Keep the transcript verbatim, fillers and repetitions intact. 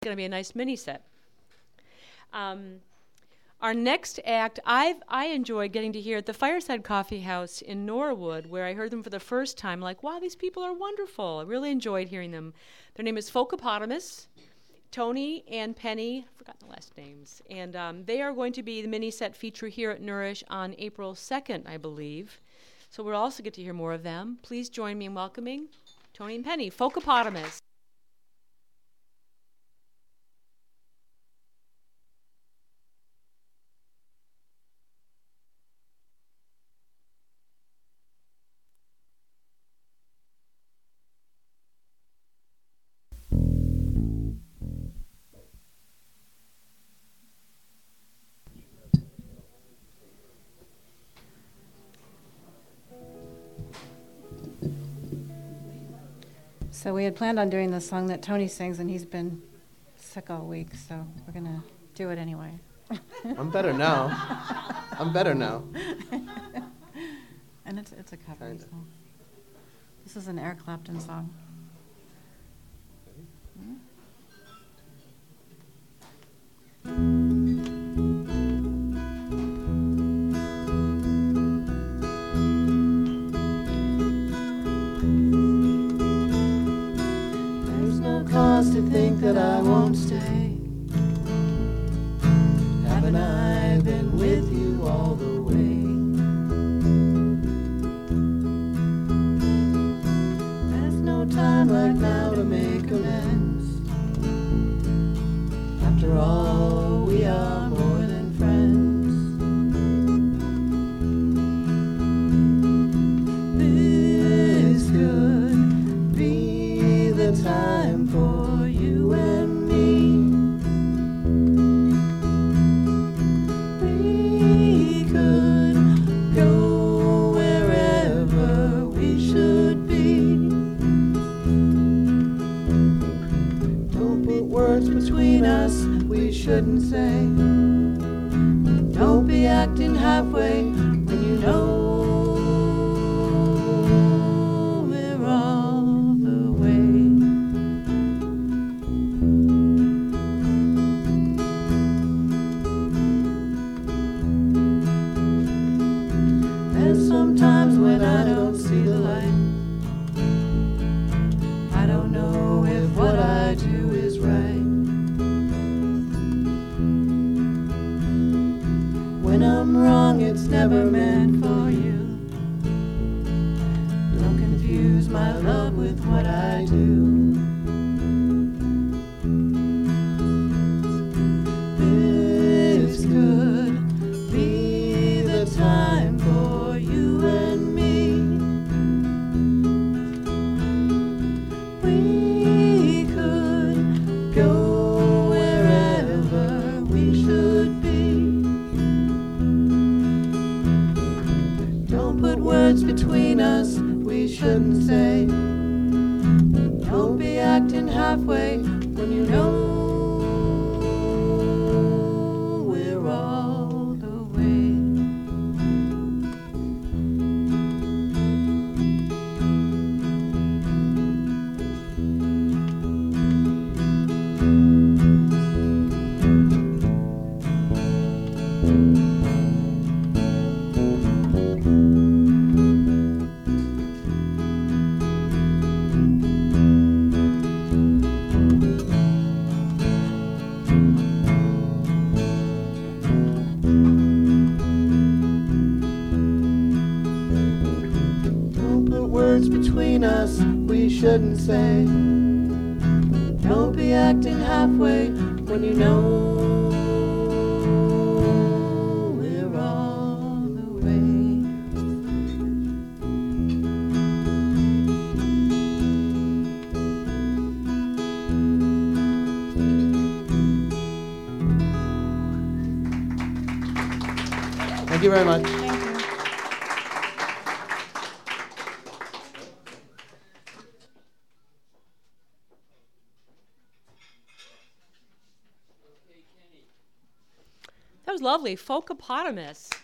going to be a nice mini set. Um, our next act, I've I enjoyed getting to hear at the Fireside Coffee House in Norwood, where I heard them for the first time. Like, wow, these people are wonderful. I really enjoyed hearing them. Their name is Folkopotamus, Tony and Penny. I've forgotten the last names. And um, they are going to be the mini set feature here at Nourish on April second, I believe. So we'll also get to hear more of them. Please join me in welcoming Tony and Penny, Folkopotamus. So we had planned on doing the song that Tony sings, and he's been sick all week, so we're going to do it anyway. I'm better now. I'm better now. And it's it's a cover Kinda. song. This is an Eric Clapton song. Hmm? Cause to think that I won't stay. Haven't I been with you all the way? There's no time like now to make amends. After all, we are more than friends. This could be the time for you and me. We could go wherever we should be. Don't put words between us we shouldn't say. Don't be acting halfway when you know we're all the way. There's sometimes when I don't see the light. I don't know if what I do is right. When I'm wrong, it's never meant for you. Don't confuse my love with what I do. This could be the time for you and me. We could go wherever we should be. Don't put words between us we shouldn't say. Don't be acting halfway when you know we're all the way. Don't put words between us we shouldn't say. Don't be acting halfway when you know we're all the way. Thank you very much. Thank you. That was lovely. Folkopotamus.